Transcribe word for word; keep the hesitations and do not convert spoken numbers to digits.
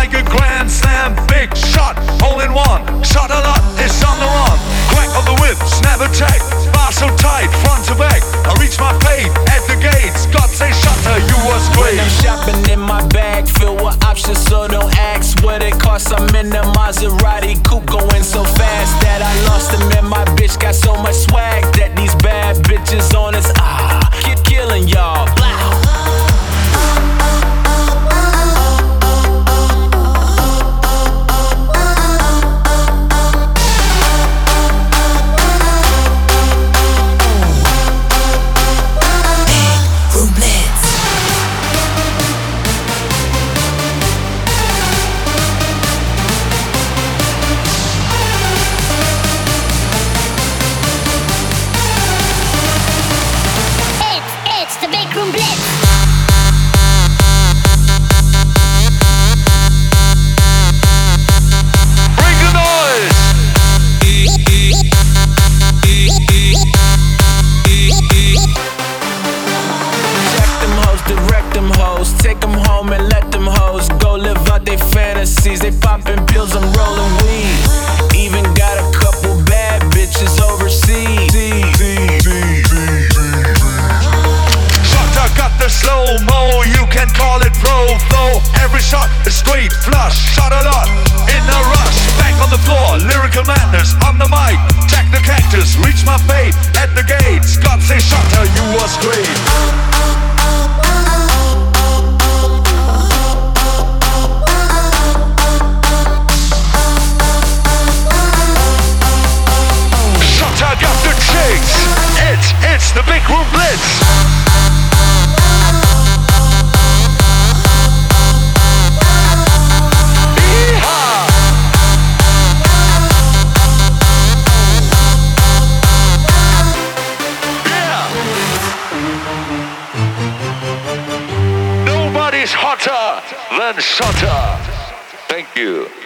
like a grand slam. Big shot, hole in one. Shot a lot, it's on the run. Crack of the whip, snap attack. Bar so tight, front to back. I reach my fate at the gates. God say shutter, you was great. When I'm shopping in my bag, filled with options, so don't ask what it costs. I'm in the Maserati coupe, going so fast that I lost him. And my bitch got so much swag that these bad bitches on us, ah, keep killing y'all. Blah. Take them home and let them hoes go live out their fantasies. They popping pills, I'm rolling weed. Even got a couple bad bitches overseas. Shutter got the slow-mo, you can call it pro flow. Every shot is straight flush, shot a lot in a rush. Back on the floor, lyrical madness on the mic. Jack the cactus, reach my fate at the gates. God say shutter, you was great. It's, it's the Big Room Blitz. Yeehaw! Yeah! Nobody's hotter than Shutter. Thank you.